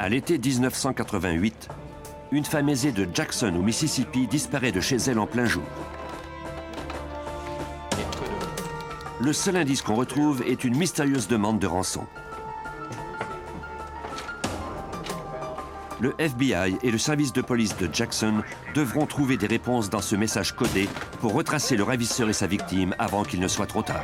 À l'été 1988, une femme aisée de Jackson, au Mississippi, disparaît de chez elle en plein jour. Le seul indice qu'on retrouve est une mystérieuse demande de rançon. Le FBI et le service de police de Jackson devront trouver des réponses dans ce message codé pour retracer le ravisseur et sa victime avant qu'il ne soit trop tard.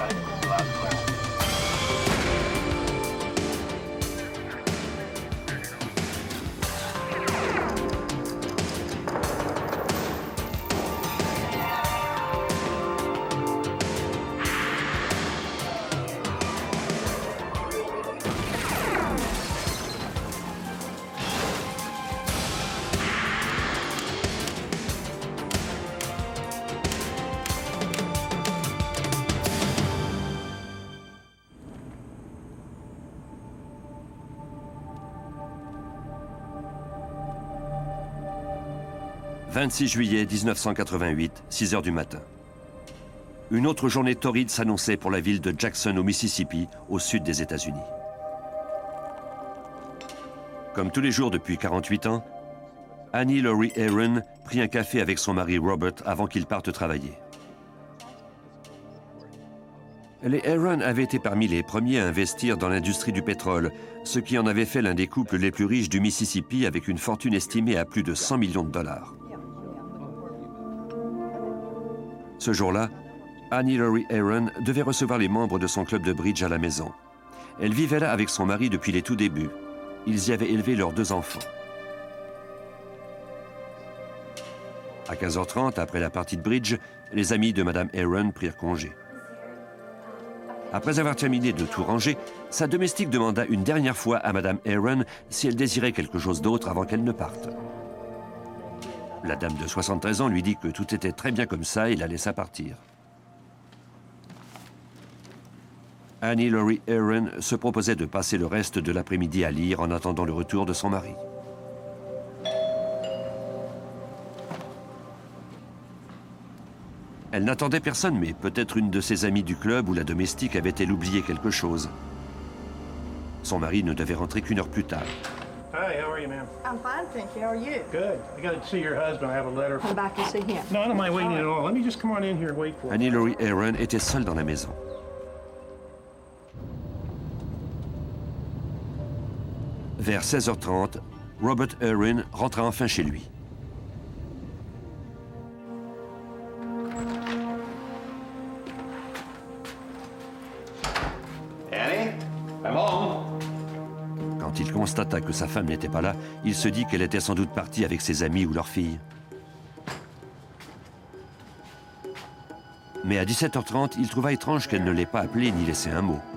« 26 juillet 1988, 6 heures du matin. Une autre journée torride s'annonçait pour la ville de Jackson, au Mississippi, au sud des États-Unis. Comme tous les jours depuis 48 ans, Annie Laurie Aaron prit un café avec son mari Robert avant qu'ils partent travailler. Les Aaron avaient été parmi les premiers à investir dans l'industrie du pétrole, ce qui en avait fait l'un des couples les plus riches du Mississippi avec une fortune estimée à plus de 100 millions de dollars. Ce jour-là, Annie Laurie Aaron devait recevoir les membres de son club de bridge à la maison. Elle vivait là avec son mari depuis les tout débuts. Ils y avaient élevé leurs 2 enfants. À 15h30, après la partie de bridge, les amis de Mme Aaron prirent congé. Après avoir terminé de tout ranger, sa domestique demanda une dernière fois à Mme Aaron si elle désirait quelque chose d'autre avant qu'elle ne parte. La dame de 73 ans lui dit que tout était très bien comme ça et la laissa partir. Annie Laurie Aaron se proposait de passer le reste de l'après-midi à lire en attendant le retour de son mari. Elle n'attendait personne, mais peut-être une de ses amies du club ou la domestique avait-elle oublié quelque chose. Son mari ne devait rentrer qu'une heure plus tard. Hi, how are you, ma'am? I'm fine, thank you. How are you? Good. I got to see your husband. I have a letter. Come back and see him. No, I don't mind waiting at all. Let me just come on in here and wait for you. Annie Laurie Aaron était seule dans la maison. Vers 16h30, Robert Aaron rentra enfin chez lui. Annie, I'm home. Quand il constata que sa femme n'était pas là, il se dit qu'elle était sans doute partie avec ses amis ou leur fille. Mais à 17h30, il trouva étrange qu'elle ne l'ait pas appelé ni laissé un mot.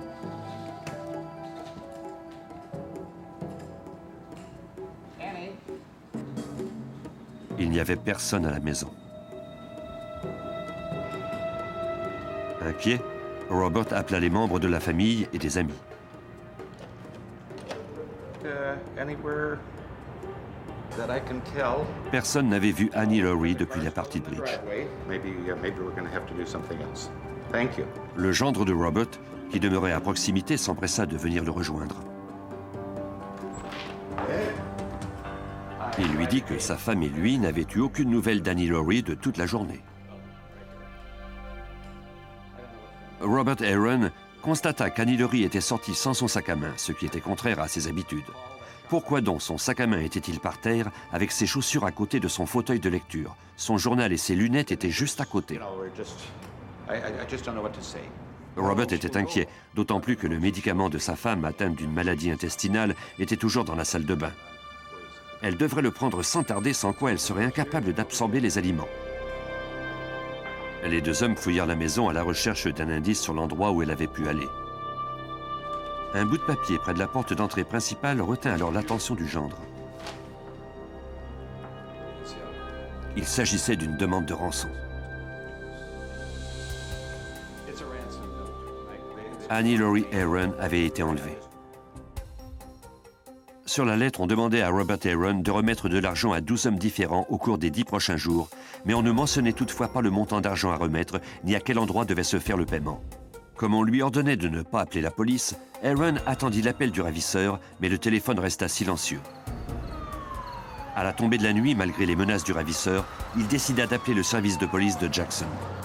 Il n'y avait personne à la maison. Inquiet, Robert appela les membres de la famille et des amis. Anywhere that I can tell. Personne n'avait vu Annie Laurie depuis la partie de bridge. Maybe we're going to have to do something else. Thank you. Le gendre de Robert, qui demeurait à proximité, s'empressa de venir le rejoindre. Il lui dit que sa femme et lui n'avaient eu aucune nouvelle d'Annie Laurie de toute la journée. Robert Aaron constata qu'Annie Laurie était sortie sans son sac à main, ce qui était contraire à ses habitudes. Pourquoi donc son sac à main était-il par terre avec ses chaussures à côté de son fauteuil de lecture? Son journal et ses lunettes étaient juste à côté. Robert était inquiet, d'autant plus que le médicament de sa femme atteinte d'une maladie intestinale était toujours dans la salle de bain. Elle devrait le prendre sans tarder, sans quoi elle serait incapable d'absorber les aliments. Les 2 hommes fouillèrent la maison à la recherche d'un indice sur l'endroit où elle avait pu aller. Un bout de papier près de la porte d'entrée principale retint alors l'attention du gendre. Il s'agissait d'une demande de rançon. Annie Laurie Aaron avait été enlevée. Sur la lettre, on demandait à Robert Aaron de remettre de l'argent à 12 hommes différents au cours des 10 prochains jours, mais on ne mentionnait toutefois pas le montant d'argent à remettre, ni à quel endroit devait se faire le paiement. Comme on lui ordonnait de ne pas appeler la police, Aaron attendit l'appel du ravisseur, mais le téléphone resta silencieux. À la tombée de la nuit, malgré les menaces du ravisseur, il décida d'appeler le service de police de Jackson.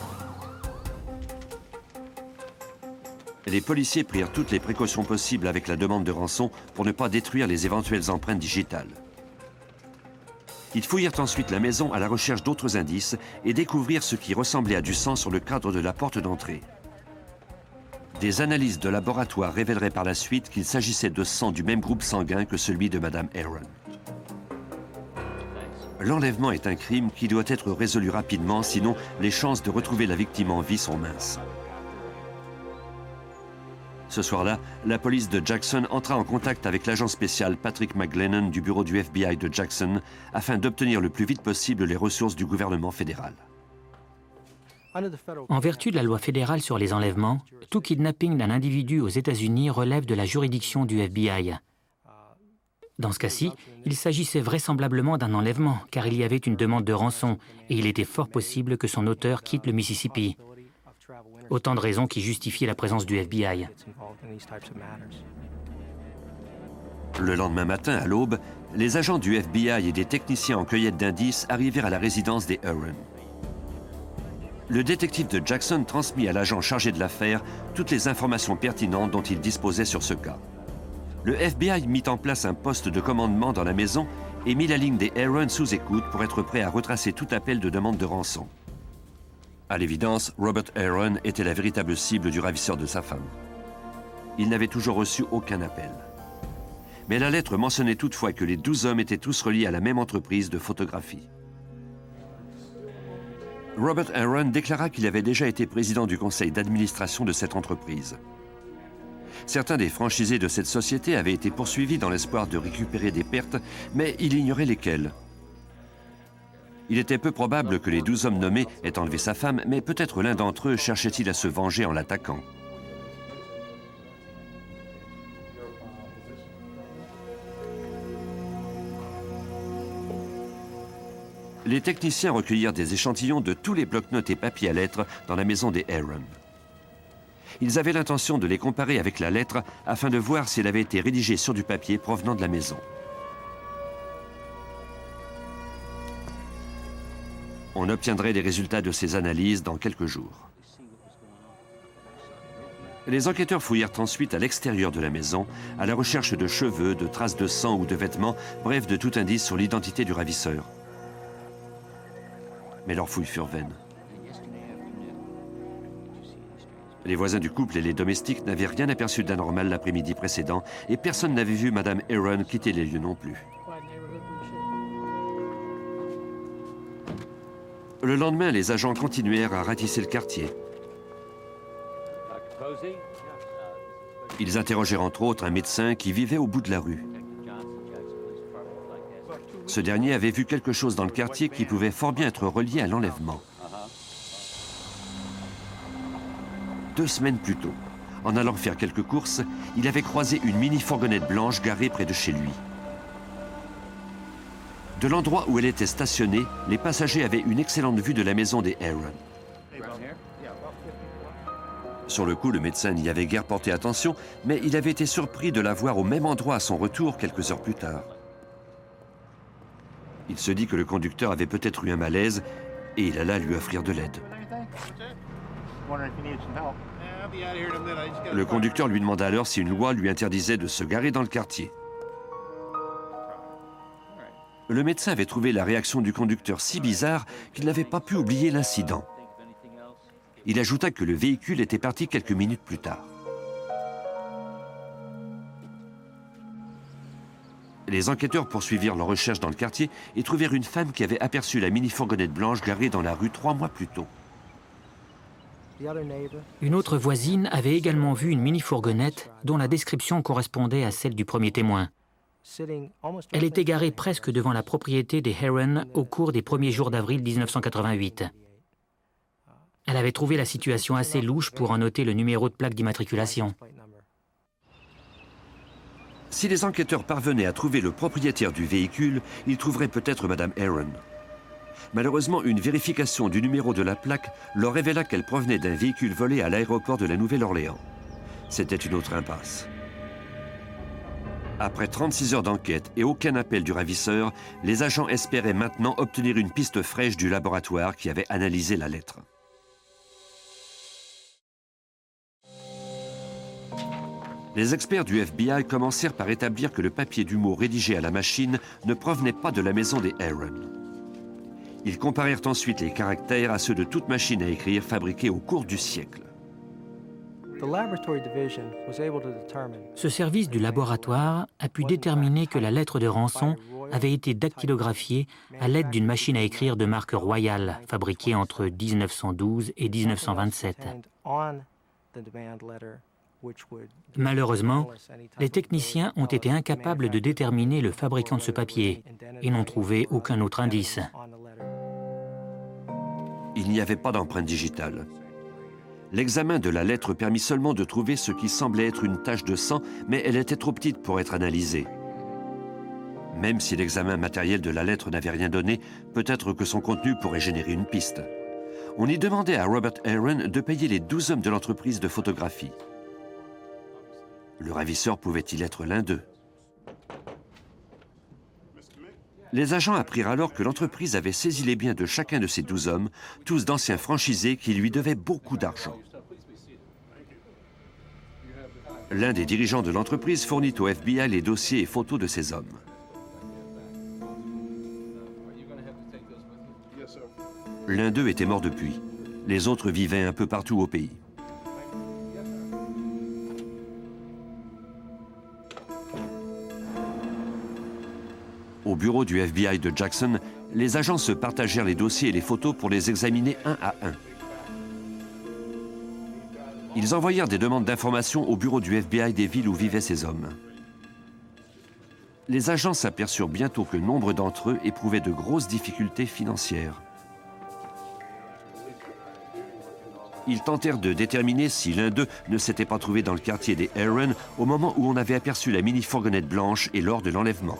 Les policiers prirent toutes les précautions possibles avec la demande de rançon pour ne pas détruire les éventuelles empreintes digitales. Ils fouillèrent ensuite la maison à la recherche d'autres indices et découvrirent ce qui ressemblait à du sang sur le cadre de la porte d'entrée. Des analyses de laboratoire révéleraient par la suite qu'il s'agissait de sang du même groupe sanguin que celui de Madame Aaron. L'enlèvement est un crime qui doit être résolu rapidement, sinon les chances de retrouver la victime en vie sont minces. Ce soir-là, la police de Jackson entra en contact avec l'agent spécial Patrick McGlennon du bureau du FBI de Jackson afin d'obtenir le plus vite possible les ressources du gouvernement fédéral. En vertu de la loi fédérale sur les enlèvements, tout kidnapping d'un individu aux États-Unis relève de la juridiction du FBI. Dans ce cas-ci, il s'agissait vraisemblablement d'un enlèvement, car il y avait une demande de rançon et il était fort possible que son auteur quitte le Mississippi. Autant de raisons qui justifiaient la présence du FBI. Le lendemain matin, à l'aube, les agents du FBI et des techniciens en cueillette d'indices arrivèrent à la résidence des Aaron. Le détective de Jackson transmit à l'agent chargé de l'affaire toutes les informations pertinentes dont il disposait sur ce cas. Le FBI mit en place un poste de commandement dans la maison et mit la ligne des Aaron sous écoute pour être prêt à retracer tout appel de demande de rançon. À l'évidence, Robert Aaron était la véritable cible du ravisseur de sa femme. Il n'avait toujours reçu aucun appel. Mais la lettre mentionnait toutefois que les 12 hommes étaient tous reliés à la même entreprise de photographie. Robert Aaron déclara qu'il avait déjà été président du conseil d'administration de cette entreprise. Certains des franchisés de cette société avaient été poursuivis dans l'espoir de récupérer des pertes, mais il ignorait lesquelles. Il était peu probable que les 12 hommes nommés aient enlevé sa femme, mais peut-être l'un d'entre eux cherchait-il à se venger en l'attaquant. Les techniciens recueillirent des échantillons de tous les blocs-notes et papiers à lettres dans la maison des Aaron. Ils avaient l'intention de les comparer avec la lettre afin de voir si elle avait été rédigée sur du papier provenant de la maison. On obtiendrait les résultats de ces analyses dans quelques jours. Les enquêteurs fouillèrent ensuite à l'extérieur de la maison, à la recherche de cheveux, de traces de sang ou de vêtements, bref de tout indice sur l'identité du ravisseur. Mais leurs fouilles furent vaines. Les voisins du couple et les domestiques n'avaient rien aperçu d'anormal l'après-midi précédent et personne n'avait vu Madame Aaron quitter les lieux non plus. Le lendemain, les agents continuèrent à ratisser le quartier. Ils interrogèrent entre autres un médecin qui vivait au bout de la rue. Ce dernier avait vu quelque chose dans le quartier qui pouvait fort bien être relié à l'enlèvement. 2 semaines plus tôt, en allant faire quelques courses, il avait croisé une mini-fourgonnette blanche garée près de chez lui. De l'endroit où elle était stationnée, les passagers avaient une excellente vue de la maison des Aaron. Sur le coup, le médecin n'y avait guère porté attention, mais il avait été surpris de la voir au même endroit à son retour quelques heures plus tard. Il se dit que le conducteur avait peut-être eu un malaise et il alla lui offrir de l'aide. Le conducteur lui demanda alors si une loi lui interdisait de se garer dans le quartier. Le médecin avait trouvé la réaction du conducteur si bizarre qu'il n'avait pas pu oublier l'incident. Il ajouta que le véhicule était parti quelques minutes plus tard. Les enquêteurs poursuivirent leurs recherches dans le quartier et trouvèrent une femme qui avait aperçu la mini-fourgonnette blanche garée dans la rue 3 mois plus tôt. Une autre voisine avait également vu une mini-fourgonnette dont la description correspondait à celle du premier témoin. Elle était garée presque devant la propriété des Aaron au cours des premiers jours d'avril 1988. Elle avait trouvé la situation assez louche pour en noter le numéro de plaque d'immatriculation. Si les enquêteurs parvenaient à trouver le propriétaire du véhicule, ils trouveraient peut-être Madame Aaron. Malheureusement, une vérification du numéro de la plaque leur révéla qu'elle provenait d'un véhicule volé à l'aéroport de la Nouvelle-Orléans. C'était une autre impasse. Après 36 heures d'enquête et aucun appel du ravisseur, les agents espéraient maintenant obtenir une piste fraîche du laboratoire qui avait analysé la lettre. Les experts du FBI commencèrent par établir que le papier du mot rédigé à la machine ne provenait pas de la maison des Aaron. Ils comparèrent ensuite les caractères à ceux de toute machine à écrire fabriquée au cours du siècle. Ce service du laboratoire a pu déterminer que la lettre de rançon avait été dactylographiée à l'aide d'une machine à écrire de marque Royal, fabriquée entre 1912 et 1927. Malheureusement, les techniciens ont été incapables de déterminer le fabricant de ce papier et n'ont trouvé aucun autre indice. Il n'y avait pas d'empreinte digitale. L'examen de la lettre permit seulement de trouver ce qui semblait être une tache de sang, mais elle était trop petite pour être analysée. Même si l'examen matériel de la lettre n'avait rien donné, peut-être que son contenu pourrait générer une piste. On y demandait à Robert Aaron de payer les 12 hommes de l'entreprise de photographie. Le ravisseur pouvait-il être l'un d'eux? Les agents apprirent alors que l'entreprise avait saisi les biens de chacun de ces 12 hommes, tous d'anciens franchisés qui lui devaient beaucoup d'argent. L'un des dirigeants de l'entreprise fournit au FBI les dossiers et photos de ces hommes. L'un d'eux était mort depuis. Les autres vivaient un peu partout au pays. Au bureau du FBI de Jackson, les agents se partagèrent les dossiers et les photos pour les examiner un à un. Ils envoyèrent des demandes d'informations au bureau du FBI des villes où vivaient ces hommes. Les agents s'aperçurent bientôt que nombre d'entre eux éprouvaient de grosses difficultés financières. Ils tentèrent de déterminer si l'un d'eux ne s'était pas trouvé dans le quartier des Aaron au moment où on avait aperçu la mini-fourgonnette blanche et lors de l'enlèvement.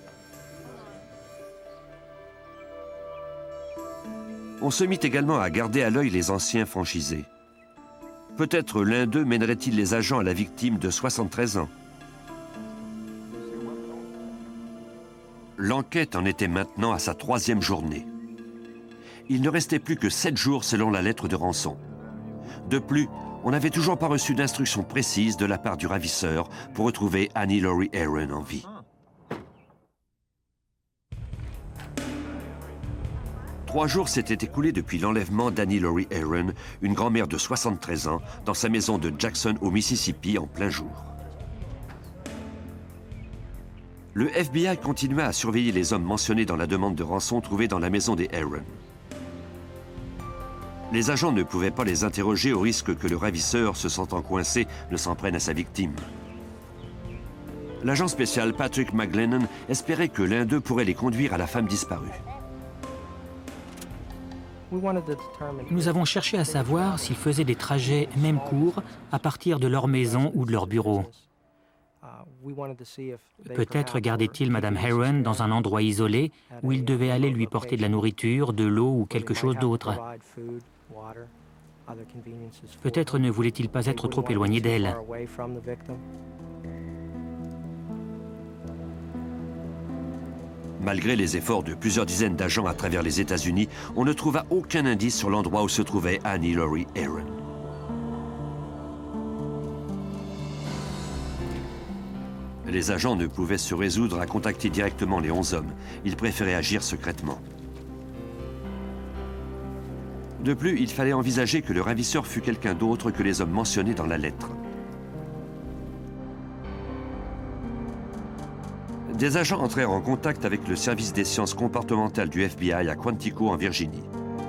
On se mit également à garder à l'œil les anciens franchisés. Peut-être l'un d'eux mènerait-il les agents à la victime de 73 ans. L'enquête en était maintenant à sa 3e journée. Il ne restait plus que 7 jours selon la lettre de rançon. De plus, on n'avait toujours pas reçu d'instructions précises de la part du ravisseur pour retrouver Annie Laurie Aaron en vie. 3 jours s'étaient écoulés depuis l'enlèvement d'Annie Laurie Aaron, une grand-mère de 73 ans, dans sa maison de Jackson au Mississippi en plein jour. Le FBI continua à surveiller les hommes mentionnés dans la demande de rançon trouvée dans la maison des Aaron. Les agents ne pouvaient pas les interroger au risque que le ravisseur, se sentant coincé, ne s'en prenne à sa victime. L'agent spécial Patrick McGlennon espérait que l'un d'eux pourrait les conduire à la femme disparue. Nous avons cherché à savoir s'ils faisaient des trajets même courts à partir de leur maison ou de leur bureau. Peut-être gardait-il Madame Aaron dans un endroit isolé où il devait aller lui porter de la nourriture, de l'eau ou quelque chose d'autre. Peut-être ne voulait-il pas être trop éloigné d'elle. Malgré les efforts de plusieurs dizaines d'agents à travers les États-Unis, on ne trouva aucun indice sur l'endroit où se trouvait Annie Laurie Aaron. Les agents ne pouvaient se résoudre à contacter directement les 11 hommes. Ils préféraient agir secrètement. De plus, il fallait envisager que le ravisseur fût quelqu'un d'autre que les hommes mentionnés dans la lettre. Des agents entrèrent en contact avec le service des sciences comportementales du FBI à Quantico, en Virginie.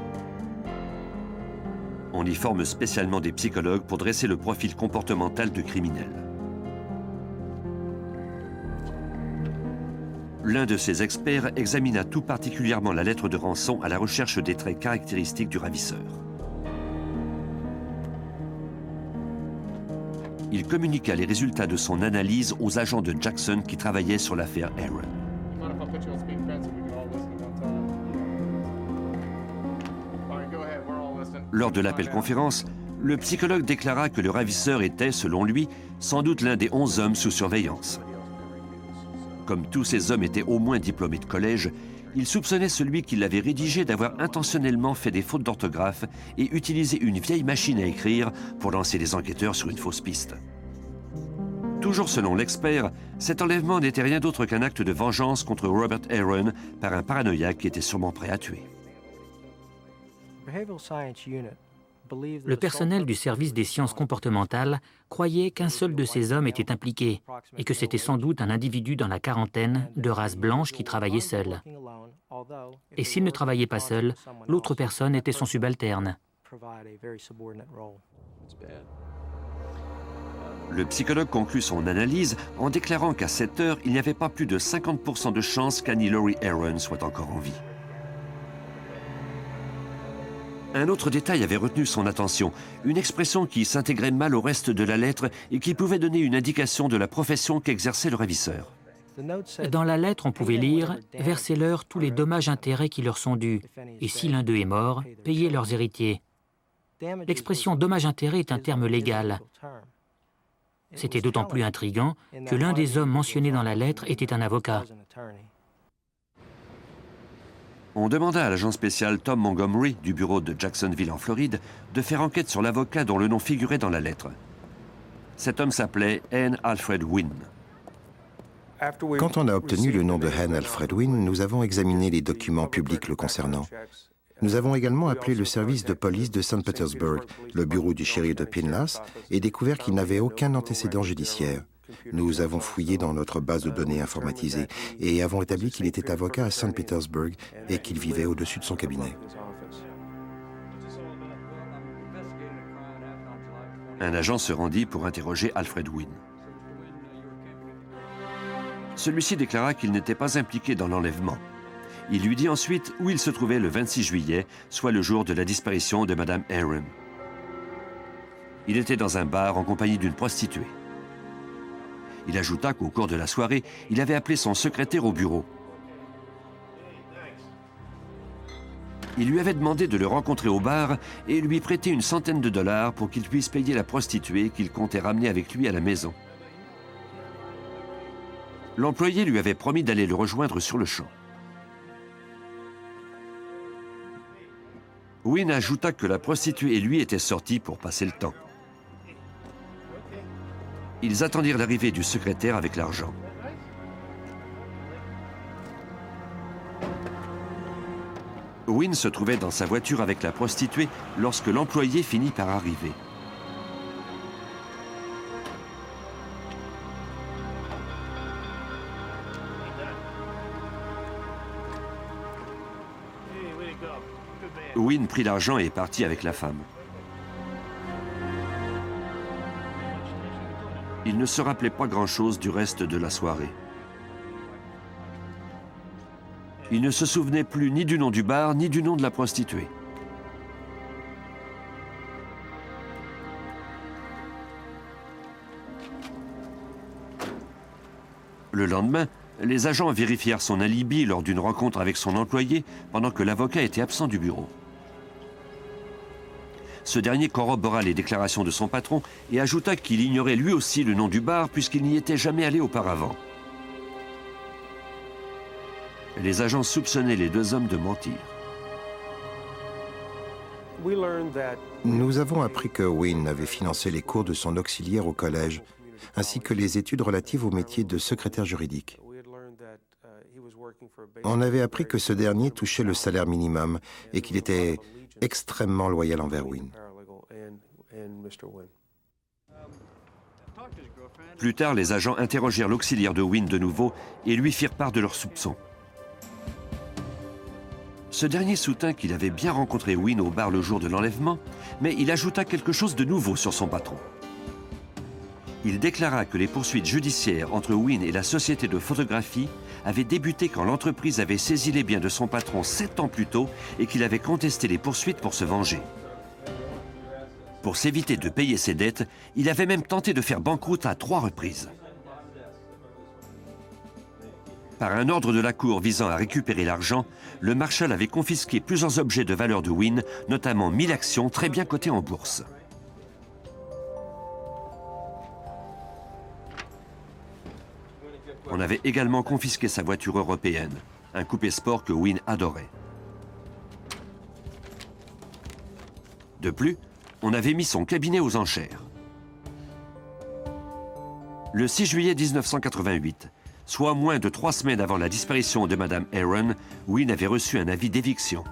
On y forme spécialement des psychologues pour dresser le profil comportemental de criminels. L'un de ces experts examina tout particulièrement la lettre de rançon à la recherche des traits caractéristiques du ravisseur. Il communiqua les résultats de son analyse aux agents de Jackson qui travaillaient sur l'affaire Aaron. Lors de l'appel-conférence, le psychologue déclara que le ravisseur était, selon lui, sans doute l'un des 11 hommes sous surveillance. Comme tous ces hommes étaient au moins diplômés de collège, il soupçonnait celui qui l'avait rédigé d'avoir intentionnellement fait des fautes d'orthographe et utilisé une vieille machine à écrire pour lancer les enquêteurs sur une fausse piste. Toujours selon l'expert, cet enlèvement n'était rien d'autre qu'un acte de vengeance contre Robert Aaron par un paranoïaque qui était sûrement prêt à tuer. Le personnel du service des sciences comportementales croyait qu'un seul de ces hommes était impliqué et que c'était sans doute un individu dans la quarantaine de race blanche qui travaillait seul. Et s'il ne travaillait pas seul, l'autre personne était son subalterne. Le psychologue conclut son analyse en déclarant qu'à cette heure, il n'y avait pas plus de 50% de chances qu'Annie Laurie Aaron soit encore en vie. Un autre détail avait retenu son attention, une expression qui s'intégrait mal au reste de la lettre et qui pouvait donner une indication de la profession qu'exerçait le ravisseur. Dans la lettre, on pouvait lire « Versez-leur tous les dommages-intérêts qui leur sont dus, et si l'un d'eux est mort, payez leurs héritiers ». L'expression « dommage-intérêt » est un terme légal. C'était d'autant plus intriguant que l'un des hommes mentionnés dans la lettre était un avocat. On demanda à l'agent spécial Tom Montgomery du bureau de Jacksonville en Floride de faire enquête sur l'avocat dont le nom figurait dans la lettre. Cet homme s'appelait N. Alfred Wynne. Quand on a obtenu le nom de N. Alfred Wynne, nous avons examiné les documents publics le concernant. Nous avons également appelé le service de police de Saint-Pétersbourg, le bureau du shérif de Pinellas, et découvert qu'il n'avait aucun antécédent judiciaire. Nous avons fouillé dans notre base de données informatisée et avons établi qu'il était avocat à Saint-Pétersbourg et qu'il vivait au-dessus de son cabinet. Un agent se rendit pour interroger Alfred Wynne. Celui-ci déclara qu'il n'était pas impliqué dans l'enlèvement. Il lui dit ensuite où il se trouvait le 26 juillet, soit le jour de la disparition de Mme Aaron. Il était dans un bar en compagnie d'une prostituée. Il ajouta qu'au cours de la soirée, il avait appelé son secrétaire au bureau. Il lui avait demandé de le rencontrer au bar et lui prêter une centaine de dollars pour qu'il puisse payer la prostituée qu'il comptait ramener avec lui à la maison. L'employé lui avait promis d'aller le rejoindre sur le champ. Wynne ajouta que la prostituée et lui étaient sortis pour passer le temps. Ils attendirent l'arrivée du secrétaire avec l'argent. Wynne se trouvait dans sa voiture avec la prostituée lorsque l'employé finit par arriver. Wynne prit l'argent et partit avec la femme. Il ne se rappelait pas grand-chose du reste de la soirée. Il ne se souvenait plus ni du nom du bar, ni du nom de la prostituée. Le lendemain, les agents vérifièrent son alibi lors d'une rencontre avec son employé pendant que l'avocat était absent du bureau. Ce dernier corrobora les déclarations de son patron et ajouta qu'il ignorait lui aussi le nom du bar puisqu'il n'y était jamais allé auparavant. Les agents soupçonnaient les deux hommes de mentir. Nous avons appris que Wynne avait financé les cours de son auxiliaire au collège, ainsi que les études relatives au métier de secrétaire juridique. On avait appris que ce dernier touchait le salaire minimum et qu'il était extrêmement loyal envers Wynne. Plus tard, les agents interrogèrent l'auxiliaire de Wynne de nouveau et lui firent part de leurs soupçons. Ce dernier soutint qu'il avait bien rencontré Wynne au bar le jour de l'enlèvement, mais il ajouta quelque chose de nouveau sur son patron. Il déclara que les poursuites judiciaires entre Wynne et la société de photographie avaient débuté quand l'entreprise avait saisi les biens de son patron 7 ans plus tôt et qu'il avait contesté les poursuites pour se venger. Pour s'éviter de payer ses dettes, il avait même tenté de faire banqueroute à 3 reprises. Par un ordre de la Cour visant à récupérer l'argent, le marshal avait confisqué plusieurs objets de valeur de Wynne, notamment 1000 actions très bien cotées en bourse. On avait également confisqué sa voiture européenne, un coupé sport que Wynne adorait. De plus, on avait mis son cabinet aux enchères. Le 6 juillet 1988, soit moins de 3 semaines avant la disparition de Mme Aaron, Wynne avait reçu un avis d'éviction.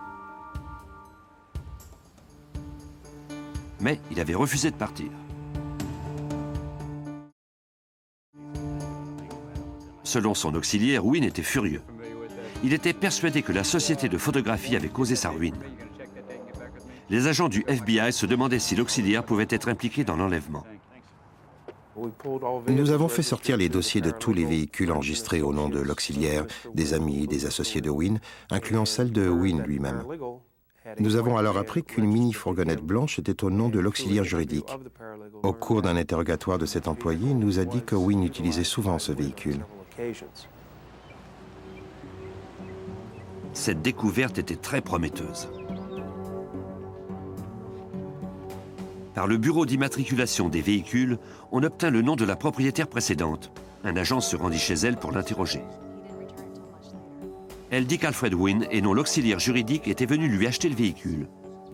Mais il avait refusé de partir. Selon son auxiliaire, Wynne était furieux. Il était persuadé que la société de photographie avait causé sa ruine. Les agents du FBI se demandaient si l'auxiliaire pouvait être impliqué dans l'enlèvement. Nous avons fait sortir les dossiers de tous les véhicules enregistrés au nom de l'auxiliaire, des amis et des associés de Wynne, incluant celle de Wynne lui-même. Nous avons alors appris qu'une mini-fourgonnette blanche était au nom de l'auxiliaire juridique. Au cours d'un interrogatoire de cet employé, il nous a dit que Wynne utilisait souvent ce véhicule. Cette découverte était très prometteuse. Par le bureau d'immatriculation des véhicules, on obtint le nom de la propriétaire précédente. Un agent se rendit chez elle pour l'interroger. Elle dit qu'Alfred Wynne, et non l'auxiliaire juridique, était venu lui acheter le véhicule.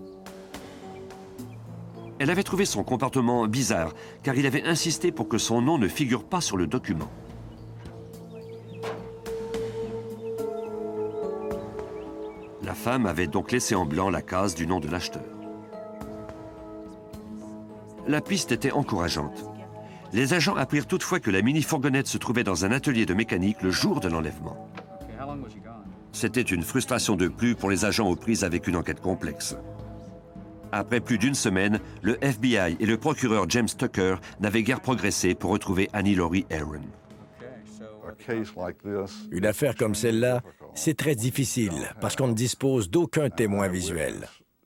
Elle avait trouvé son comportement bizarre, car il avait insisté pour que son nom ne figure pas sur le document. La femme avait donc laissé en blanc la case du nom de l'acheteur. La piste était encourageante. Les agents apprirent toutefois que la mini-fourgonnette se trouvait dans un atelier de mécanique le jour de l'enlèvement. C'était une frustration de plus pour les agents aux prises avec une enquête complexe. Après plus d'une semaine, le FBI et le procureur James Tucker n'avaient guère progressé pour retrouver Annie Laurie Aaron. Une affaire comme celle-là, c'est très difficile parce qu'on ne dispose d'aucun témoin visuel.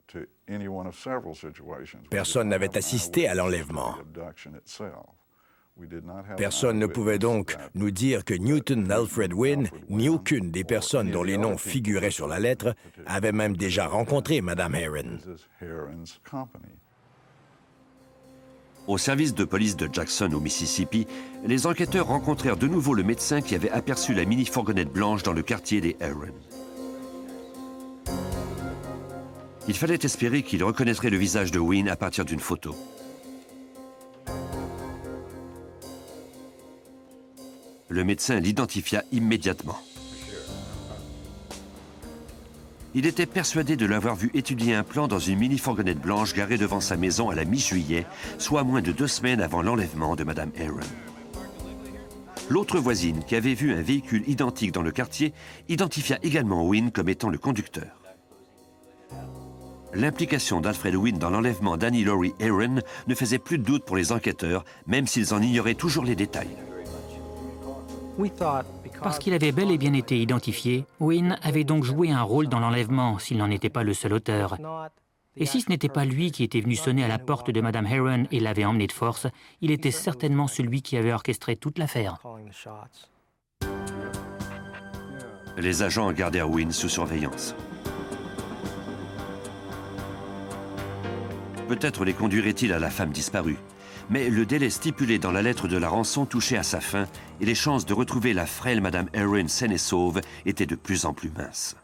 Personne n'avait assisté à l'enlèvement. Personne ne pouvait donc nous dire que Newton Alfred Wynne, ni aucune des personnes dont les noms figuraient sur la lettre, avait même déjà rencontré Mme Aaron. Au service de police de Jackson, au Mississippi, les enquêteurs rencontrèrent de nouveau le médecin qui avait aperçu la mini-fourgonnette blanche dans le quartier des Aaron. Il fallait espérer qu'il reconnaîtrait le visage de Wynne à partir d'une photo. Le médecin l'identifia immédiatement. Il était persuadé de l'avoir vu étudier un plan dans une mini-fourgonnette blanche garée devant sa maison à la mi-juillet, soit moins de 2 semaines avant l'enlèvement de Mme Aaron. L'autre voisine, qui avait vu un véhicule identique dans le quartier, identifia également Wynne comme étant le conducteur. L'implication d'Alfred Wynne dans l'enlèvement d'Annie Laurie Aaron ne faisait plus de doute pour les enquêteurs, même s'ils en ignoraient toujours les détails. Parce qu'il avait bel et bien été identifié, Wynne avait donc joué un rôle dans l'enlèvement, s'il n'en était pas le seul auteur. Et si ce n'était pas lui qui était venu sonner à la porte de Mme Aaron et l'avait emmené de force, il était certainement celui qui avait orchestré toute l'affaire. Les agents gardèrent Wynne sous surveillance. Peut-être les conduirait-il à la femme disparue. Mais le délai stipulé dans la lettre de la rançon touchait à sa fin et les chances de retrouver la frêle Mme Aaron saine et sauve étaient de plus en plus minces.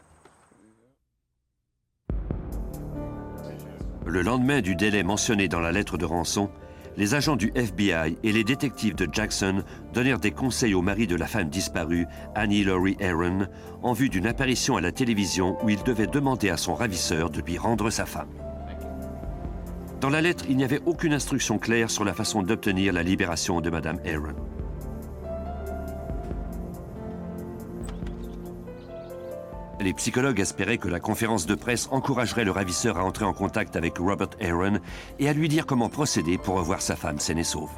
Le lendemain du délai mentionné dans la lettre de rançon, les agents du FBI et les détectives de Jackson donnèrent des conseils au mari de la femme disparue, Annie Laurie Aaron, en vue d'une apparition à la télévision où il devait demander à son ravisseur de lui rendre sa femme. Dans la lettre, il n'y avait aucune instruction claire sur la façon d'obtenir la libération de Mme Aaron. Les psychologues espéraient que la conférence de presse encouragerait le ravisseur à entrer en contact avec Robert Aaron et à lui dire comment procéder pour revoir sa femme saine et sauve.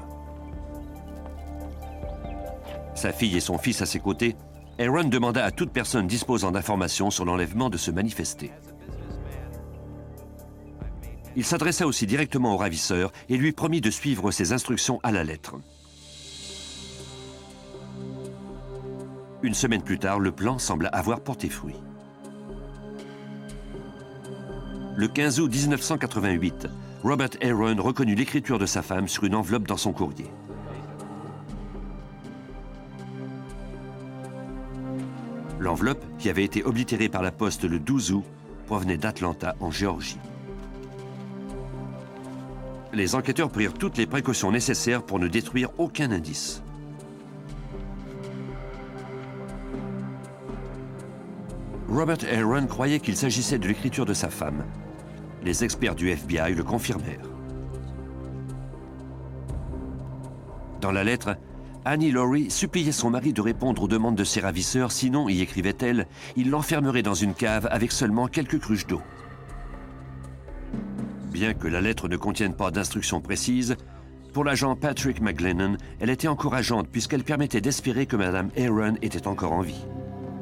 Sa fille et son fils à ses côtés, Aaron demanda à toute personne disposant d'informations sur l'enlèvement de se manifester. Il s'adressa aussi directement au ravisseur et lui promit de suivre ses instructions à la lettre. Une semaine plus tard, le plan semble avoir porté fruit. Le 15 août 1988, Robert Aaron reconnut l'écriture de sa femme sur une enveloppe dans son courrier. L'enveloppe, qui avait été oblitérée par la poste le 12 août, provenait d'Atlanta, en Géorgie. Les enquêteurs prirent toutes les précautions nécessaires pour ne détruire aucun indice. Robert Aaron croyait qu'il s'agissait de l'écriture de sa femme. Les experts du FBI le confirmèrent. Dans la lettre, Annie Laurie suppliait son mari de répondre aux demandes de ses ravisseurs, sinon, y écrivait-elle, il l'enfermerait dans une cave avec seulement quelques cruches d'eau. Bien que la lettre ne contienne pas d'instructions précises, pour l'agent Patrick McGlennon, elle était encourageante puisqu'elle permettait d'espérer que Mme Aaron était encore en vie.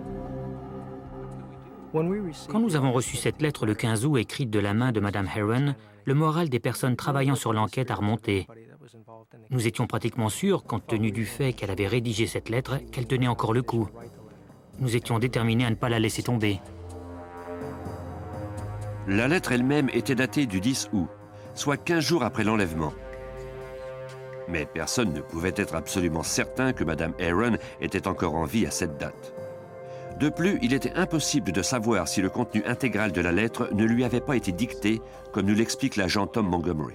Quand nous avons reçu cette lettre le 15 août écrite de la main de Mme Aaron, le moral des personnes travaillant sur l'enquête a remonté. Nous étions pratiquement sûrs, compte tenu du fait qu'elle avait rédigé cette lettre, qu'elle tenait encore le coup. Nous étions déterminés à ne pas la laisser tomber. La lettre elle-même était datée du 10 août, soit 15 jours après l'enlèvement. Mais personne ne pouvait être absolument certain que Mme Aaron était encore en vie à cette date. De plus, il était impossible de savoir si le contenu intégral de la lettre ne lui avait pas été dicté, comme nous l'explique l'agent Tom Montgomery.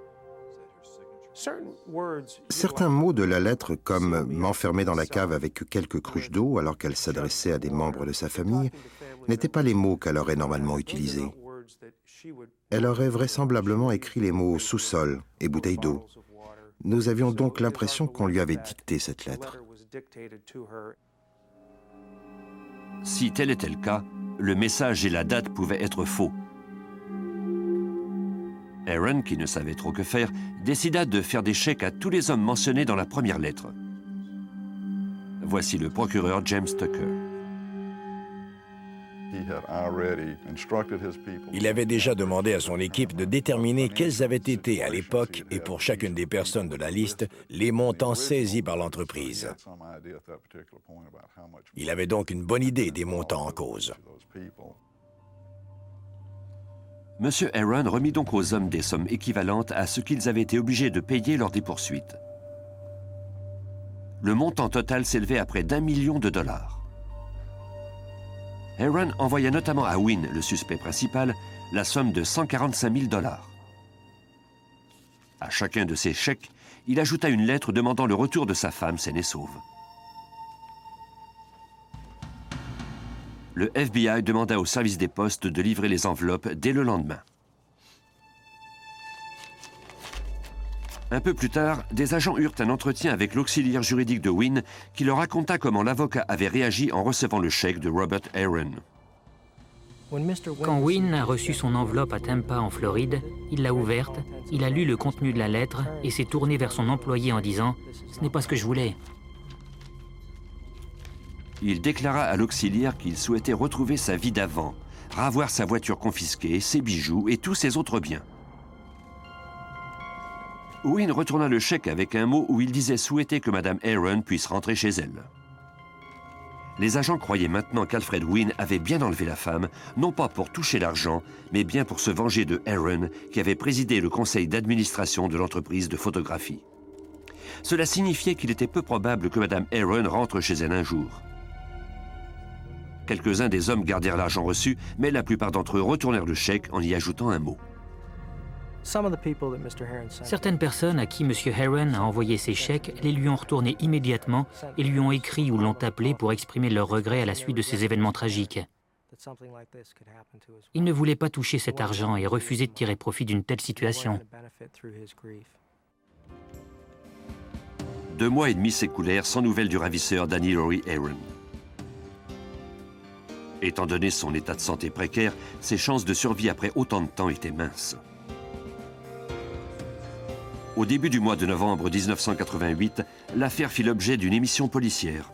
Certains mots de la lettre, comme « m'enfermer dans la cave avec quelques cruches d'eau » alors qu'elle s'adressait à des membres de sa famille, n'étaient pas les mots qu'elle aurait normalement utilisés. Elle aurait vraisemblablement écrit les mots « sous-sol » et « bouteille d'eau ». Nous avions donc l'impression qu'on lui avait dicté cette lettre. Si tel était le cas, le message et la date pouvaient être faux. Aaron, qui ne savait trop que faire, décida de faire des chèques à tous les hommes mentionnés dans la première lettre. Voici le procureur James Tucker. Il avait déjà demandé à son équipe de déterminer quels avaient été, à l'époque, et pour chacune des personnes de la liste, les montants saisis par l'entreprise. Il avait donc une bonne idée des montants en cause. M. Aaron remit donc aux hommes des sommes équivalentes à ce qu'ils avaient été obligés de payer lors des poursuites. Le montant total s'élevait à près d'1 million de dollars. Aaron envoya notamment à Wynne, le suspect principal, la somme de 145 000 dollars. À chacun de ces chèques, il ajouta une lettre demandant le retour de sa femme saine et sauve. Le FBI demanda au service des postes de livrer les enveloppes dès le lendemain. Un peu plus tard, des agents eurent un entretien avec l'auxiliaire juridique de Wynne qui leur raconta comment l'avocat avait réagi en recevant le chèque de Robert Aaron. Quand Wynne a reçu son enveloppe à Tampa, en Floride, il l'a ouverte, il a lu le contenu de la lettre et s'est tourné vers son employé en disant « Ce n'est pas ce que je voulais ». Il déclara à l'auxiliaire qu'il souhaitait retrouver sa vie d'avant, ravoir sa voiture confisquée, ses bijoux et tous ses autres biens. Wynne retourna le chèque avec un mot où il disait souhaiter que Mme Aaron puisse rentrer chez elle. Les agents croyaient maintenant qu'Alfred Wynne avait bien enlevé la femme, non pas pour toucher l'argent, mais bien pour se venger de Aaron, qui avait présidé le conseil d'administration de l'entreprise de photographie. Cela signifiait qu'il était peu probable que Mme Aaron rentre chez elle un jour. Quelques-uns des hommes gardèrent l'argent reçu, mais la plupart d'entre eux retournèrent le chèque en y ajoutant un mot. Certaines personnes à qui M. Aaron a envoyé ses chèques les lui ont retournés immédiatement et lui ont écrit ou l'ont appelé pour exprimer leurs regrets à la suite de ces événements tragiques. Il ne voulait pas toucher cet argent et refusait de tirer profit d'une telle situation. 2 mois et demi s'écoulèrent sans nouvelles du ravisseur d'Annie Laurie Aaron. Étant donné son état de santé précaire, ses chances de survie après autant de temps étaient minces. Au début du mois de novembre 1988, l'affaire fit l'objet d'une émission policière.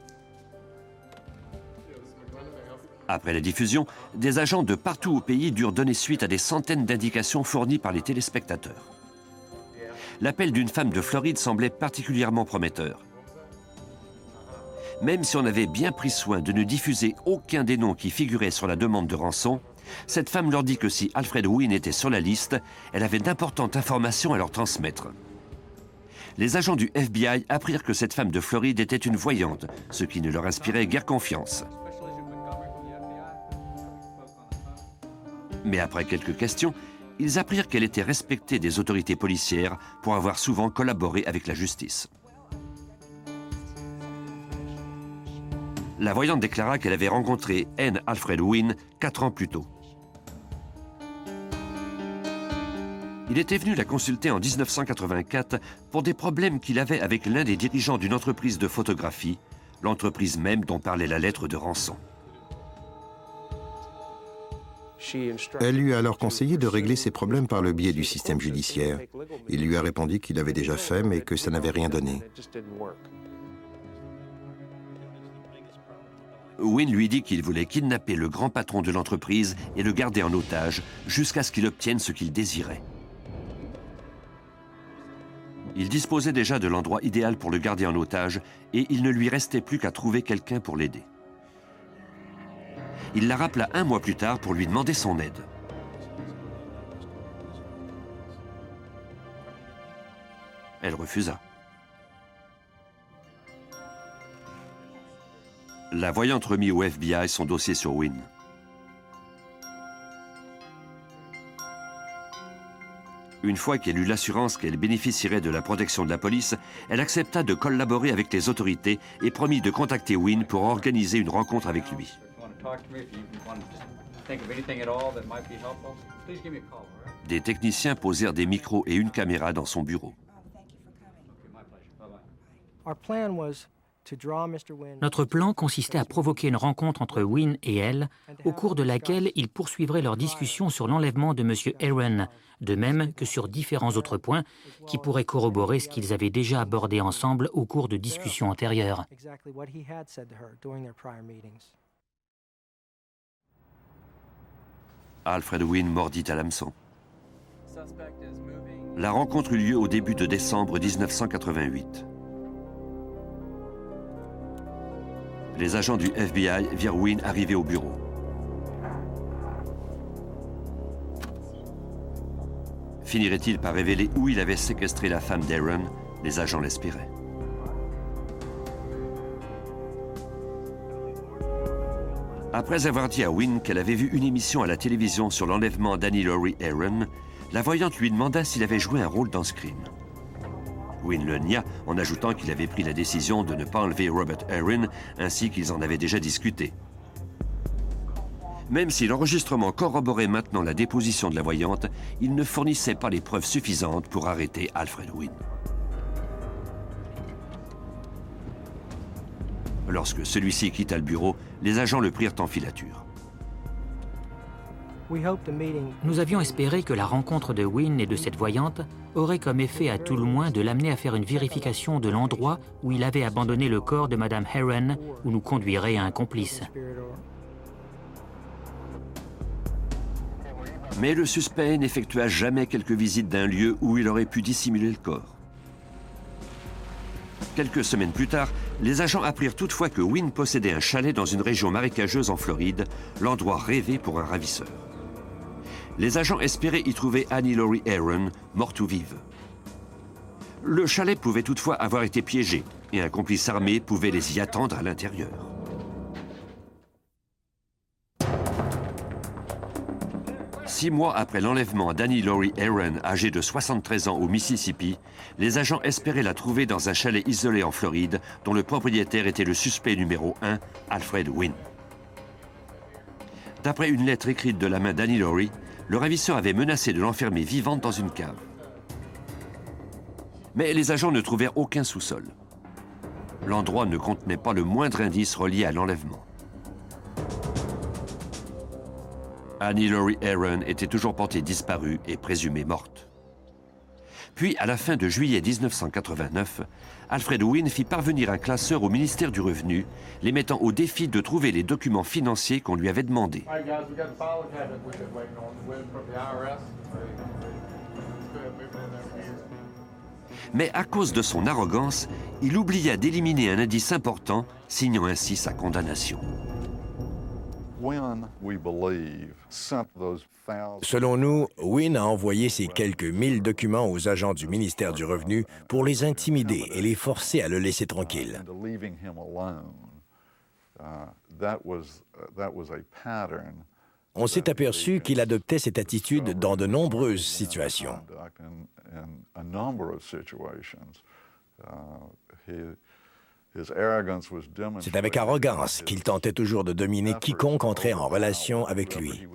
Après la diffusion, des agents de partout au pays durent donner suite à des centaines d'indications fournies par les téléspectateurs. L'appel d'une femme de Floride semblait particulièrement prometteur. Même si on avait bien pris soin de ne diffuser aucun des noms qui figuraient sur la demande de rançon, cette femme leur dit que si Alfred Wynne était sur la liste, elle avait d'importantes informations à leur transmettre. Les agents du FBI apprirent que cette femme de Floride était une voyante, ce qui ne leur inspirait guère confiance. Mais après quelques questions, ils apprirent qu'elle était respectée des autorités policières pour avoir souvent collaboré avec la justice. La voyante déclara qu'elle avait rencontré Anne Alfred Wynne 4 ans plus tôt. Il était venu la consulter en 1984 pour des problèmes qu'il avait avec l'un des dirigeants d'une entreprise de photographie, l'entreprise même dont parlait la lettre de rançon. Elle lui a alors conseillé de régler ses problèmes par le biais du système judiciaire. Il lui a répondu qu'il l'avait déjà fait, mais que ça n'avait rien donné. Wynne lui dit qu'il voulait kidnapper le grand patron de l'entreprise et le garder en otage jusqu'à ce qu'il obtienne ce qu'il désirait. Il disposait déjà de l'endroit idéal pour le garder en otage et il ne lui restait plus qu'à trouver quelqu'un pour l'aider. Il la rappela 1 mois plus tard pour lui demander son aide. Elle refusa. La voyante remit au FBI son dossier sur Wynne. Une fois qu'elle eut l'assurance qu'elle bénéficierait de la protection de la police, elle accepta de collaborer avec les autorités et promit de contacter Wynne pour organiser une rencontre avec lui. Des techniciens posèrent des micros et une caméra dans son bureau. Notre plan consistait à provoquer une rencontre entre Wynne et elle, au cours de laquelle ils poursuivraient leur discussion sur l'enlèvement de M. Aaron, de même que sur différents autres points qui pourraient corroborer ce qu'ils avaient déjà abordé ensemble au cours de discussions antérieures. Alfred Wynne mordit à l'hameçon. La rencontre eut lieu au début de décembre 1988. Les agents du FBI virent Wynne arriver au bureau. Finirait-il par révéler où il avait séquestré la femme d'Aaron? Les agents l'espéraient. Après avoir dit à Wynne qu'elle avait vu une émission à la télévision sur l'enlèvement d'Annie Laurie Aaron, la voyante lui demanda s'il avait joué un rôle dans ce crime. Wynne le nia en ajoutant qu'il avait pris la décision de ne pas enlever Robert Aaron ainsi qu'ils en avaient déjà discuté. Même si l'enregistrement corroborait maintenant la déposition de la voyante, il ne fournissait pas les preuves suffisantes pour arrêter Alfred Wynne. Lorsque celui-ci quitta le bureau, les agents le prirent en filature. Nous avions espéré que la rencontre de Wynne et de cette voyante aurait comme effet à tout le moins de l'amener à faire une vérification de l'endroit où il avait abandonné le corps de Mme Aaron, où nous conduirait à un complice. Mais le suspect n'effectua jamais quelques visites d'un lieu où il aurait pu dissimuler le corps. Quelques semaines plus tard, les agents apprirent toutefois que Wynne possédait un chalet dans une région marécageuse en Floride, l'endroit rêvé pour un ravisseur. Les agents espéraient y trouver Annie Laurie Aaron, morte ou vive. Le chalet pouvait toutefois avoir été piégé et un complice armé pouvait les y attendre à l'intérieur. Six mois après l'enlèvement d'Annie Laurie Aaron, âgée de 73 ans au Mississippi, les agents espéraient la trouver dans un chalet isolé en Floride dont le propriétaire était le suspect numéro 1, Alfred Wynne. D'après une lettre écrite de la main d'Annie Laurie, le ravisseur avait menacé de l'enfermer vivante dans une cave. Mais les agents ne trouvèrent aucun sous-sol. L'endroit ne contenait pas le moindre indice relié à l'enlèvement. Annie Laurie Aaron était toujours portée disparue et présumée morte. Puis, à la fin de juillet 1989, Alfred Wynne fit parvenir un classeur au ministère du Revenu, les mettant au défi de trouver les documents financiers qu'on lui avait demandés. Mais à cause de son arrogance, il oublia d'éliminer un indice important, signant ainsi sa condamnation. Selon nous, Wynne a envoyé ces quelques 1000 documents aux agents du ministère du Revenu pour les intimider et les forcer à le laisser tranquille. On s'est aperçu qu'il adoptait cette attitude dans de nombreuses situations. C'est avec arrogance qu'il tentait toujours de dominer quiconque entrait en relation avec lui.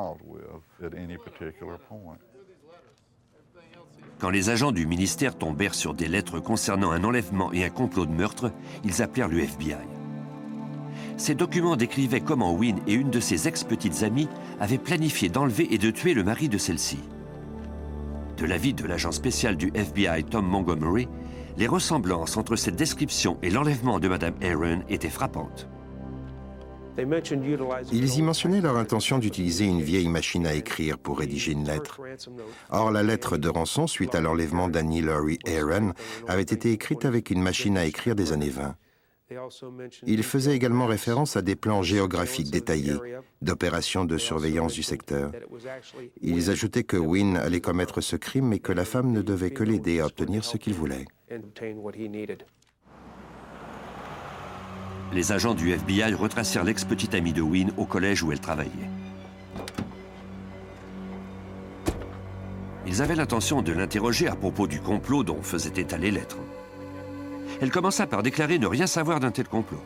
Quand les agents du ministère tombèrent sur des lettres concernant un enlèvement et un complot de meurtre, ils appelèrent le FBI. Ces documents décrivaient comment Wynne et une de ses ex-petites amies avaient planifié d'enlever et de tuer le mari de celle-ci. De l'avis de l'agent spécial du FBI Tom Montgomery, les ressemblances entre cette description et l'enlèvement de Mme Aaron étaient frappantes. Ils y mentionnaient leur intention d'utiliser une vieille machine à écrire pour rédiger une lettre. Or, la lettre de rançon suite à l'enlèvement d'Annie Laurie Aaron avait été écrite avec une machine à écrire des années 20. Ils faisaient également référence à des plans géographiques détaillés d'opérations de surveillance du secteur. Ils ajoutaient que Wynne allait commettre ce crime mais que la femme ne devait que l'aider à obtenir ce qu'il voulait. Les agents du FBI retracèrent l'ex-petite amie de Wynne au collège où elle travaillait. Ils avaient l'intention de l'interroger à propos du complot dont faisaient état les lettres. Elle commença par déclarer ne rien savoir d'un tel complot.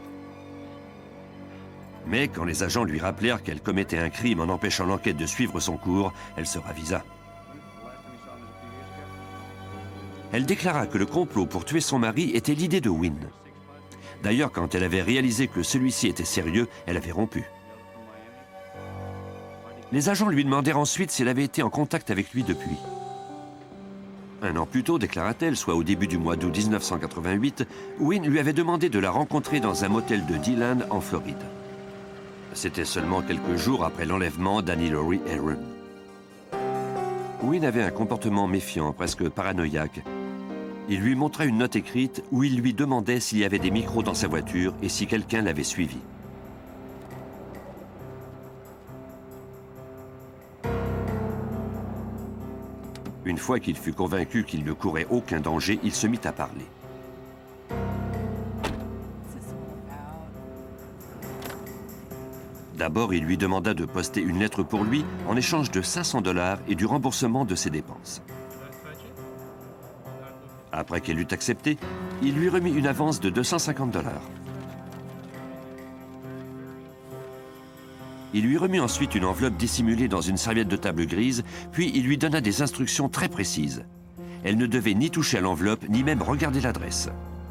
Mais quand les agents lui rappelèrent qu'elle commettait un crime en empêchant l'enquête de suivre son cours, elle se ravisa. Elle déclara que le complot pour tuer son mari était l'idée de Wynne. D'ailleurs, quand elle avait réalisé que celui-ci était sérieux, elle avait rompu. Les agents lui demandèrent ensuite s'il avait été en contact avec lui depuis. Un an plus tôt, déclara-t-elle, soit au début du mois d'août 1988, Wynne lui avait demandé de la rencontrer dans un motel de DeLand, en Floride. C'était seulement quelques jours après l'enlèvement d'Annie Laurie Aaron. Wynne avait un comportement méfiant, presque paranoïaque. Il lui montra une note écrite où il lui demandait s'il y avait des micros dans sa voiture et si quelqu'un l'avait suivi. Une fois qu'il fut convaincu qu'il ne courait aucun danger, il se mit à parler. D'abord, il lui demanda de poster une lettre pour lui en échange de $500 et du remboursement de ses dépenses. Après qu'elle eut accepté, il lui remit une avance de $250. Il lui remit ensuite une enveloppe dissimulée dans une serviette de table grise, puis il lui donna des instructions très précises. Elle ne devait ni toucher à l'enveloppe, ni même regarder l'adresse.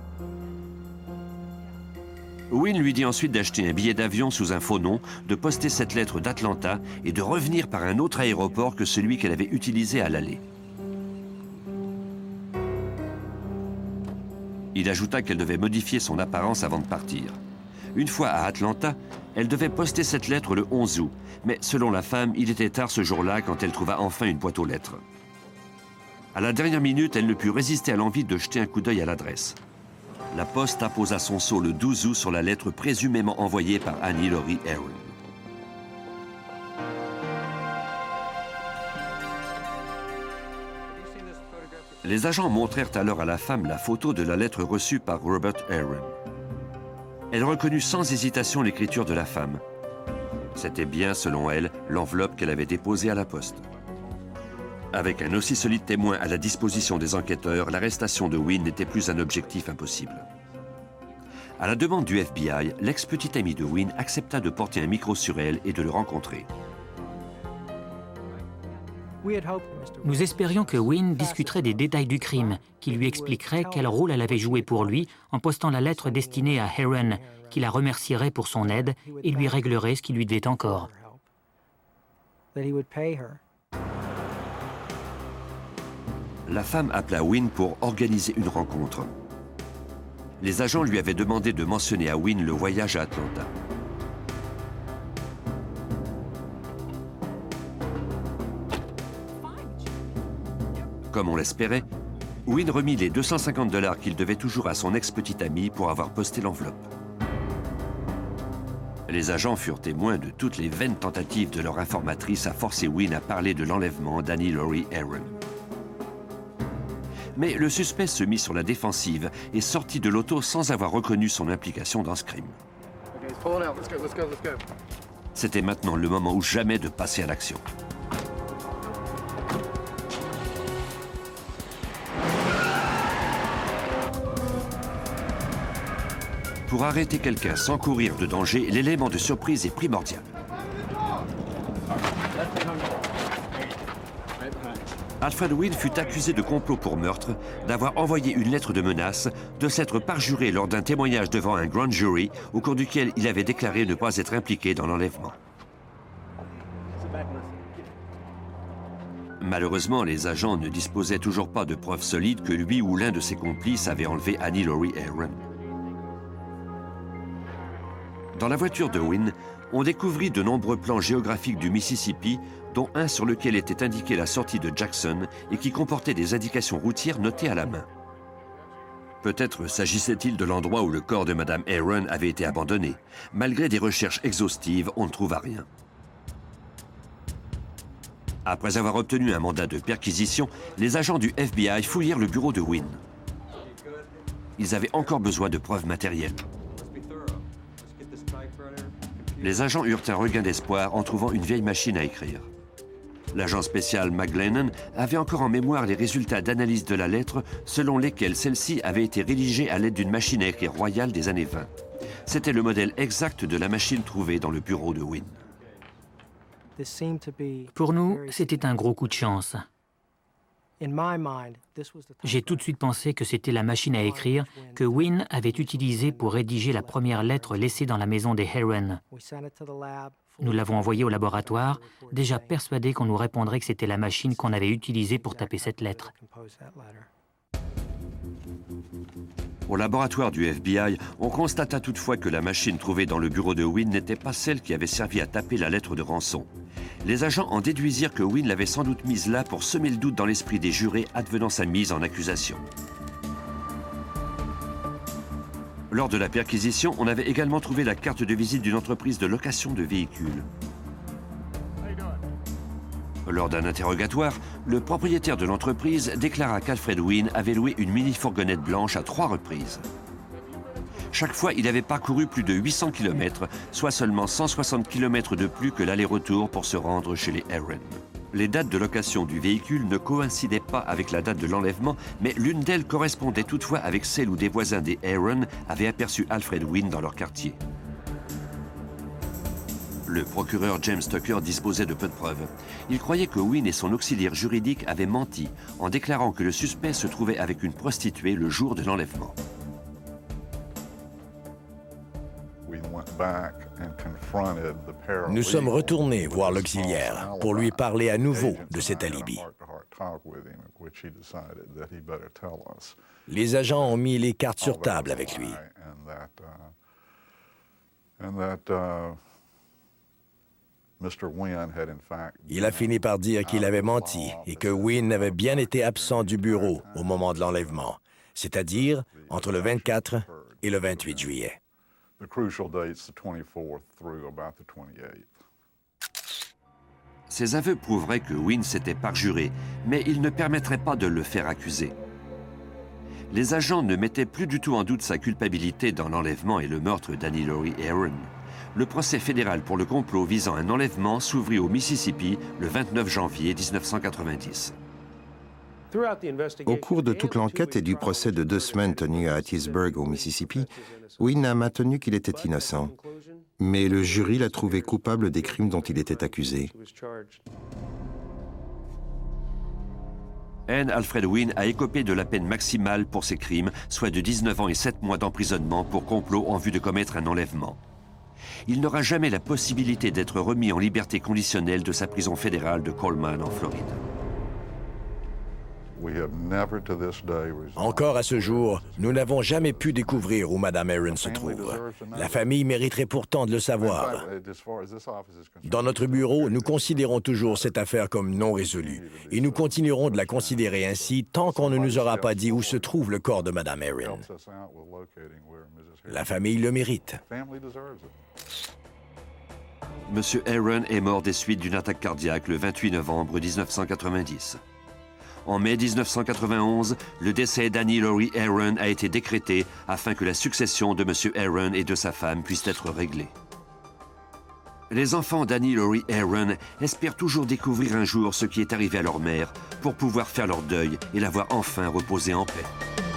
Wynne lui dit ensuite d'acheter un billet d'avion sous un faux nom, de poster cette lettre d'Atlanta et de revenir par un autre aéroport que celui qu'elle avait utilisé à l'aller. Il ajouta qu'elle devait modifier son apparence avant de partir. Une fois à Atlanta, elle devait poster cette lettre le 11 août, mais selon la femme, il était tard ce jour-là quand elle trouva enfin une boîte aux lettres. À la dernière minute, elle ne put résister à l'envie de jeter un coup d'œil à l'adresse. La poste apposa son sceau le 12 août sur la lettre présumément envoyée par Annie Laurie Aaron. Les agents montrèrent alors à la femme la photo de la lettre reçue par Robert Aaron. Elle reconnut sans hésitation l'écriture de la femme. C'était bien, selon elle, l'enveloppe qu'elle avait déposée à la poste. Avec un aussi solide témoin à la disposition des enquêteurs, l'arrestation de Wynne n'était plus un objectif impossible. À la demande du FBI, l'ex-petite amie de Wynne accepta de porter un micro sur elle et de le rencontrer. Nous espérions que Wynne discuterait des détails du crime, qui lui expliquerait quel rôle elle avait joué pour lui en postant la lettre destinée à Aaron, qui la remercierait pour son aide et lui réglerait ce qui lui devait encore. La femme appela Wynne pour organiser une rencontre. Les agents lui avaient demandé de mentionner à Wynne le voyage à Atlanta. Comme on l'espérait, Wynne remit les 250 $ qu'il devait toujours à son ex-petite amie pour avoir posté l'enveloppe. Les agents furent témoins de toutes les vaines tentatives de leur informatrice à forcer Wynne à parler de l'enlèvement d'Annie Laurie Aaron. Mais le suspect se mit sur la défensive et sortit de l'auto sans avoir reconnu son implication dans ce crime. C'était maintenant le moment ou jamais de passer à l'action. Pour arrêter quelqu'un sans courir de danger, l'élément de surprise est primordial. Alfred Wynne fut accusé de complot pour meurtre, d'avoir envoyé une lettre de menace, de s'être parjuré lors d'un témoignage devant un grand jury au cours duquel il avait déclaré ne pas être impliqué dans l'enlèvement. Malheureusement, les agents ne disposaient toujours pas de preuves solides que lui ou l'un de ses complices avait enlevé Annie Laurie Aaron. Dans la voiture de Wynne, on découvrit de nombreux plans géographiques du Mississippi, dont un sur lequel était indiquée la sortie de Jackson et qui comportait des indications routières notées à la main. Peut-être s'agissait-il de l'endroit où le corps de Mme Aaron avait été abandonné. Malgré des recherches exhaustives, on ne trouva rien. Après avoir obtenu un mandat de perquisition, les agents du FBI fouillèrent le bureau de Wynne. Ils avaient encore besoin de preuves matérielles. Les agents eurent un regain d'espoir en trouvant une vieille machine à écrire. L'agent spécial McGlennon avait encore en mémoire les résultats d'analyse de la lettre selon lesquels celle-ci avait été rédigée à l'aide d'une machine à écrire royale des années 20. C'était le modèle exact de la machine trouvée dans le bureau de Wynne. Pour nous, c'était un gros coup de chance. J'ai tout de suite pensé que c'était la machine à écrire que Wynne avait utilisée pour rédiger la première lettre laissée dans la maison des Aaron. Nous l'avons envoyée au laboratoire, déjà persuadés qu'on nous répondrait que c'était la machine qu'on avait utilisée pour taper cette lettre. Au laboratoire du FBI, on constata toutefois que la machine trouvée dans le bureau de Wynne n'était pas celle qui avait servi à taper la lettre de rançon. Les agents en déduisirent que Wynne l'avait sans doute mise là pour semer le doute dans l'esprit des jurés advenant sa mise en accusation. Lors de la perquisition, on avait également trouvé la carte de visite d'une entreprise de location de véhicules. Lors d'un interrogatoire, le propriétaire de l'entreprise déclara qu'Alfred Wynne avait loué une mini-fourgonnette blanche à 3 reprises. Chaque fois, il avait parcouru plus de 800 km, soit seulement 160 km de plus que l'aller-retour pour se rendre chez les Aaron. Les dates de location du véhicule ne coïncidaient pas avec la date de l'enlèvement, mais l'une d'elles correspondait toutefois avec celle où des voisins des Aaron avaient aperçu Alfred Wynne dans leur quartier. Le procureur James Tucker disposait de peu de preuves. Il croyait que Wynne et son auxiliaire juridique avaient menti en déclarant que le suspect se trouvait avec une prostituée le jour de l'enlèvement. Nous sommes retournés voir l'auxiliaire pour lui parler à nouveau de cet alibi. Les agents ont mis les cartes sur table avec lui. Il a fini par dire qu'il avait menti et que Wynne avait bien été absent du bureau au moment de l'enlèvement, c'est-à-dire entre le 24 et le 28 juillet. Ces aveux prouveraient que Wynne s'était parjuré, mais ils ne permettraient pas de le faire accuser. Les agents ne mettaient plus du tout en doute sa culpabilité dans l'enlèvement et le meurtre d'Annie Laurie Aaron. Le procès fédéral pour le complot visant un enlèvement s'ouvrit au Mississippi le 29 janvier 1990. Au cours de toute l'enquête et du procès de 2 semaines tenu à Hattiesburg, au Mississippi, Wynne a maintenu qu'il était innocent. Mais le jury l'a trouvé coupable des crimes dont il était accusé. Anne Alfred Wynne a écopé de la peine maximale pour ses crimes, soit de 19 ans et 7 mois d'emprisonnement pour complot en vue de commettre un enlèvement. Il n'aura jamais la possibilité d'être remis en liberté conditionnelle de sa prison fédérale de Coleman en Floride. Encore à ce jour, nous n'avons jamais pu découvrir où Mme Aaron se trouve. La famille mériterait pourtant de le savoir. Dans notre bureau, nous considérons toujours cette affaire comme non résolue et nous continuerons de la considérer ainsi tant qu'on ne nous aura pas dit où se trouve le corps de Mme Aaron. La famille le mérite. M. Aaron est mort des suites d'une attaque cardiaque le 28 novembre 1990. En mai 1991, le décès d'Annie Laurie Aaron a été décrété afin que la succession de M. Aaron et de sa femme puisse être réglée. Les enfants d'Annie Laurie Aaron espèrent toujours découvrir un jour ce qui est arrivé à leur mère pour pouvoir faire leur deuil et la voir enfin reposer en paix.